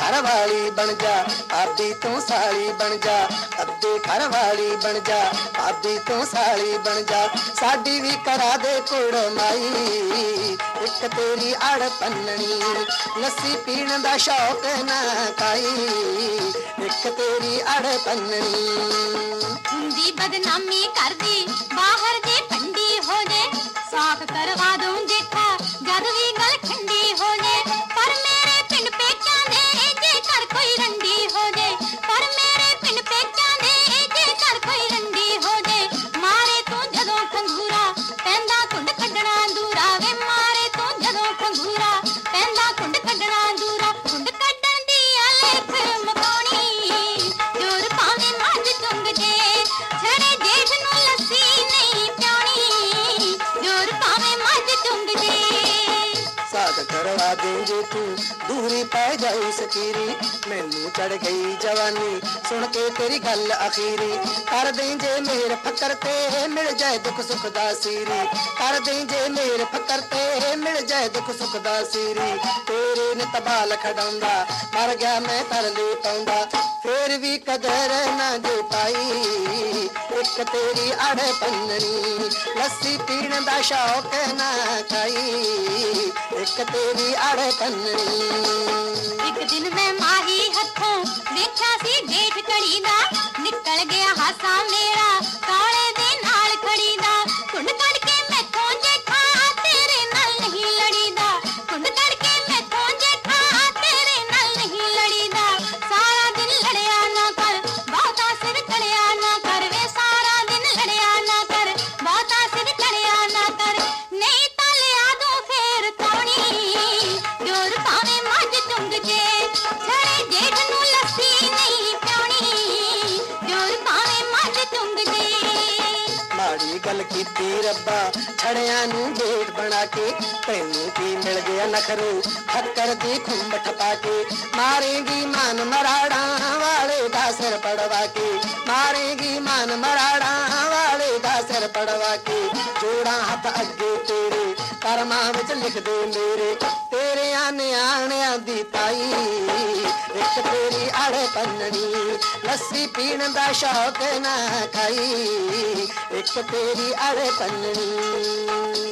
घर वाली बन जा, भाभी तू साली बन जा, अद्धे घर वाली बन जा, भाभी तू साली बन जा, साडी भी करा दे कुड़माई, एक तेरी अड़ पन्ननी, लस्सी पीण दा शौक ना खाई, एक तेरी अड़ पन्ननी। हुंदी बदनामी कर दी बाहर जे ठंडी हो जे, साख करवा दूं देखा जद भी गल ठंडी हो जे, पर मेरे पिंड पेक्यां दे जे कर कोई रंडी हो जे, पर मेरे पिंड पेक्यां दे जे कर कोई रंडी हो जे, मारे तू जदों खंगूरा पैंदा कुंड कड्डना दूरा वे, मारे तू जदों खंगूरा पैंदा कुंड कड्डना दूरा, कुंड कड्डण दी लेख मकाउणी जोर पावे मझ चुंग जे, छड़े जेठ नूं लस्सी नहीं प्याउणी जोर पावे मझ चुंग जे। साध करवा देंगे तू दूरी पै जाऊ सकीरी, मैनू चढ़ गई जवानी सुन के तेरी गल अखीरी, कर देंगे मेरे फकर ते मिल जाए दुख सुख दा सीरी, कर देंगे मेरे फकर ते मिल जाए दुख सुख दा सीरी, तेरे ने तबाल खड़ाउंदा मर गया मैं तरले पाउंदा, फिर भी कदर ना जे पाई, एक तेरी अड़ पन्ननी, लस्सी पीण दा शौक ना खाई, एक तेरी अड़ पन्ननी। एक दिन मैं माही हथों देखा सी जेठ कड़ी दा, निकल गया हासा मेरा काले दे नाल खड़ी दा, कुंड कड़ के मैथों जेठा तेरे नाल नहीं लड़ी दा, कुंड कड़ के मैथों जेठा तेरे नाल नहीं लड़ी दा, सारा दिन लड़िया ना कर बहुता सिर चढ़िया ना कर वे, सारा दिन लड़िया ना कर बहुता सिर चढ़िया ना कर, नहीं तां लिया दूं फेर तौणी जोर पावे मझ चुंग जे, छड़े जेठ नूं लस्सी नहीं प्याउणी जोर पावे मझ चुंग जे। माड़ी गल कीती रब्बा छड़िया नू जेठ बना के, तैनू की मिल गया नखरू फक्कर दी खुंब ठपा के, मारेगी मान मराड़ा वाले दा सिर पड़वा के, मारेगी मान मराड़ा वाले दा सिर पड़वा के, जोड़ा हथ अगे तेरे करमां विच लिख दे मेरे, तेरे आने आने दी ताई, एक तेरी अड़ पन्ननी, लस्सी पीण दा शौक ना खाई, एक तेरी अड़ पन्ननी।